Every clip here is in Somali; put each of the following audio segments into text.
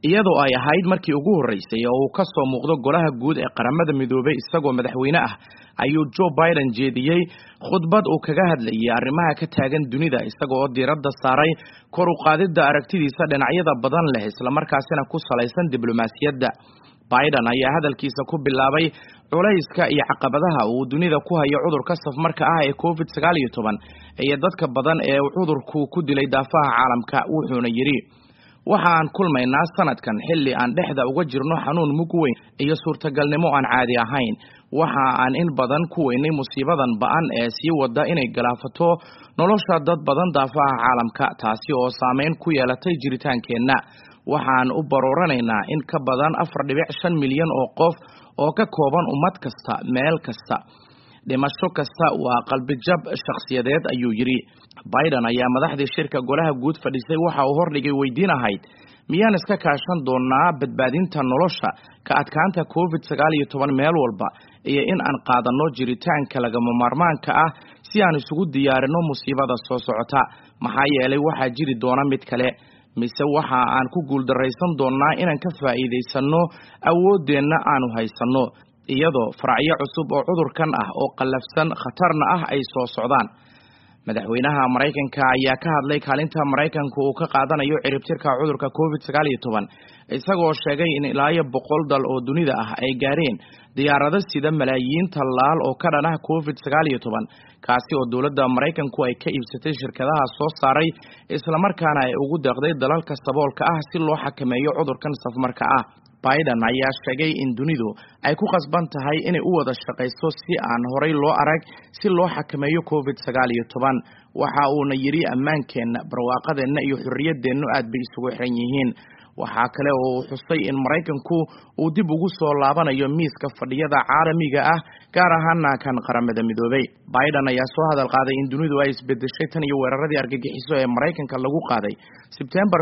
iyadoo ay ahayd markii ugu horeysay oo uu ka soo muuqdo golaha guud ee qaramada midoobay isagoo madaxweyne ah ayuu Joe Biden jeediyay khudbad uu kaga hadlayay arrimaha ka taagan dunida isagoo diiradda saaray kor u qaadida aragtidiisa dhinacyada badan leh isla markaasina ku salaysan diblomaasiyadda. Biden ayaa hadalkiisa ku bilaabay culayska iyo caqabadaha uu dunida ku hayo cudurka safmarka ah ee COVID-19 iyo dadka badan ee cudurku ku dilay daafaha caalamka, wuxuuna yiri waxaan kulmaynaa sanadkan xilli aan dhexda uga jirno xanuun mug weyn iyo suurtagalnimo aan caadi ahayn. waxa aan in badan ku weynay musiibadan ba'an ee sii wada inay galaafato nolosha dad badan daafaha caalamka, taasi oo saameyn ku yeelatay jiritaankeenna. waxaan u barooranaynaa in ka badan 4.5 milyan oo qof oo ka kooban ummad kasta meel kasta. dhimasho kasta waa qalbijab shakhsiyadeed, ayuu yiri. Biden ayaa madaxdii shirka golaha guud fadhisay waxa uu hordhigay weydiin ahayd miyaan iska kaashan doonaa badbaadinta nolosha ka adkaanta COVID-19 meel walba iyo in aan qaadano jiritaanka lagama maarmaanka ah si aan isugu diyaarino musiibada soo socota, maxaa yeelay waxaa jiri doona mid kale, mise waxa aan ku guuldaraysan doonaa inaan ka faa'iidaysano awoodeenna aanu haysano iyadoo faracyo cusub oo cudurkan ah oo qallafsan khatarna ah ay soo socdaan. madaxweynaha Mareykanka ayaa ka hadlay kaalinta Mareykanku uu ka qaadanayo ciribtirka cudurka COVID-19 isagoo sheegay in ilaa 100 dal oo dunida ah ay gaareen diyaarado sida malaayiin tallaal oo ka dhan ah COVID-19 kaasi oo dowladda Mareykanku ay ka iibsatay shirkadaha soo saaray isla markaana ay ugu deeqday dalalka saboolka ah si loo xakameeyo cudurkan safmarka ah. Biden ayaa sheegay in dunidu ay ku qasban tahay inay u wada shaqeyso si aan horay loo arag si loo xakameeyo COVID-19. waxa uuna yiri ammaankeena, barwaaqadeena iyo xurriyadeena aad bay isugu xiran yihiin. waxa kale oo uu xusay in Mareykanku uu dib ugu soo laabanayo miiska fadhiyada caalamiga ah gaar ahaan kan qaramada midoobay. Biden ayaa soo hadal qaaday in dunidu ay isbedeshay tan iyo weeraradii argagixiso ee Mareykanka lagu qaaday September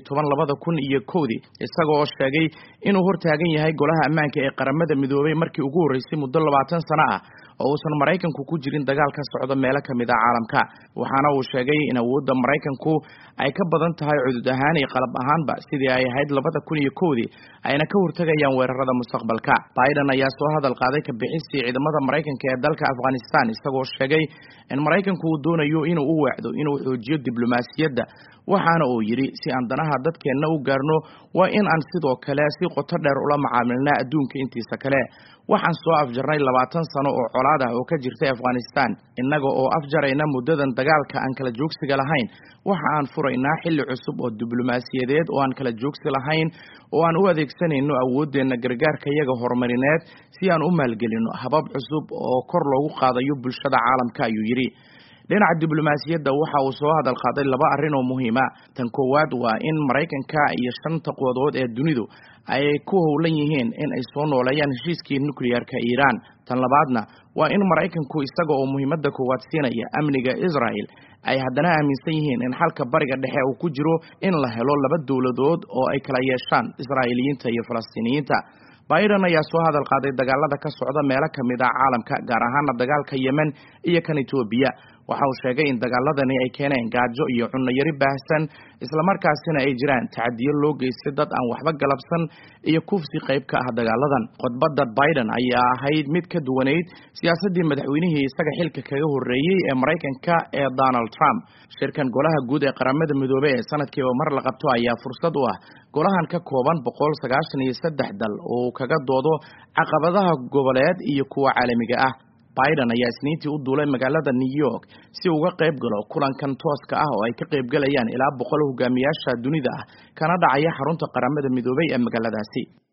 11, 2001 isagoo sheegay inuu hortaagan yahay golaha ammaanka ee qaramada midoobay markii ugu horeysay muddo 20 sano ah oo uusan Mareykanku ku jirin dagaal ka socda meelo kamid ah caalamka. waxaana uu sheegay in awoodda Mareykanku ay ka badan tahay cudud ahaan iyo qalab ahaanba sidii ay ahayd 2001 ayna ka hortagayaan weerarada mustaqbalka. Biden ayaa soo hadal qaaday ka bixistii ciidamada Mareykanka ee dalka Afghanistan isagoo sheegay in Mareykanku uu doonayo inuu u weecdo inuu xoojiyo diblomaasiyadda, waxaana uu yiri si aan danaha dadkeena u gaarno waa in aan sidoo kale si qoto dheer ula macaamilnaa adduunka intiisa kale. waxaan soo afjarnay 20 sano oo colaad ah oo ka jirtay Afghanistan, innaga oo afjarayna muddadan dagaalka aan kala joogsiga lahayn. waxa aan furaynaa xilli cusub oo diblomaasiyadeed oo aan kala joogsi lahayn oo aan u adeegsanayno awoodeena gargaarka iyaga horumarineed si aan u maalgelino habab cusub oo kor loogu qaadayo bulshada caalamka, ayuu yiri. dhinaca diblomaasiyadda waxa uu soo hadal qaaday 2 arrin oo muhiim ah. tan koowaad waa in Mareykanka iyo 5 quwadood ee dunidu ay ku howlan yihiin in ay soo nooleeyaan heshiiskii nukliyeerka Iran. tan labaadna waa in Mareykanku isaga oo muhiimadda koowaad siinaya amniga Israel ay haddana aaminsan yihiin in xalka bariga dhexe uu ku jiro in la helo 2 dawladood oo ay kala yeeshaan Israa'iiliyiinta iyo Falastiiniyiinta. Biden ayaa soo hadal qaaday dagaalada ka socda meelo kamid ah caalamka gaar ahaan dagaalka Yemen iyo kan Ethiopia. waxa uu sheegay in dagaaladani ay keeneen gaajo iyo cunno yari baahsan isla markaasina ay jiraan tacadiyo loo geystay dad aan waxba galabsan iyo kufsi qayb ka ah dagaaladan. khudbadda Biden ayaa ahayd mid ka duwaneyd siyaasadii madaxweynihii isaga xilka kaga horeeyay ee Mareykanka ee Donald Trump. shirkan golaha guud ee qaramada midoobay ee sanadkiiba mar la qabto ayaa fursad u ah golahan ka kooban 193 dal oo kaga doodo caqabadaha goboleed iyo kuwa caalamiga ah. Biden ayaa isniintii u duulay magaalada New York si uu uga qayb galo kulankan tooska ah oo ay ka qayb galayaan ilaa 100 hogaamiyaasha dunida ah kana dhacaya xarunta qaramada midoobay ee magaaladaasi.